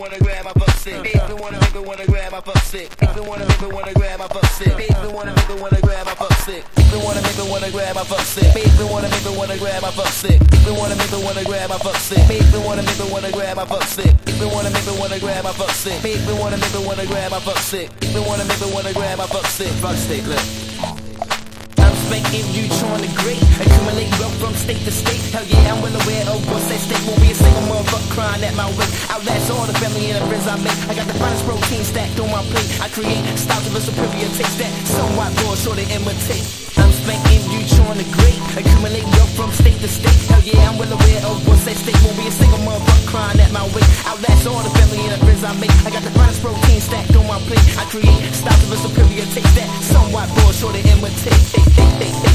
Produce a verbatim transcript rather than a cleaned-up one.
wanna grab my fuck sick. Make me wanna make me wanna grab my fuck sick. Make me wanna make me wanna grab my fuck sick. Make me wanna make me wanna grab my fuck sick. Make me wanna make me wanna grab my fuck sick. Make me wanna make me wanna grab my fuck sick. Make me wanna make me wanna grab my fuck sick. Make me wanna make me wanna grab my fuck sick. Make me wanna make me wanna grab my fuck sick. Make me wanna make me wanna grab my fuck sick. Make me wanna make me wanna grab my fuck sick. Fuck stick, look. I'm spanking you, trying to great. Accumulate wealth from state to state. Hell yeah, I'm well aware of what's at stake. Won't be a single motherfucker crying at my weight. Outlast all the family and the friends I make. I got the finest protein stacked on my plate. I create styles of a superior taste that somewhat more sure to imitate. I'm spanking you, trying to great. Accumulate wealth from state to state. Hell yeah, I'm well aware of what's at stake. Won't be a single motherfucker crying at my weight. Outlast all the family and the friends I make. I got the finest protein stacked on my plate. I create styles of a superior taste that somewhat more sure to imitate. Hey, hey, hey, hey.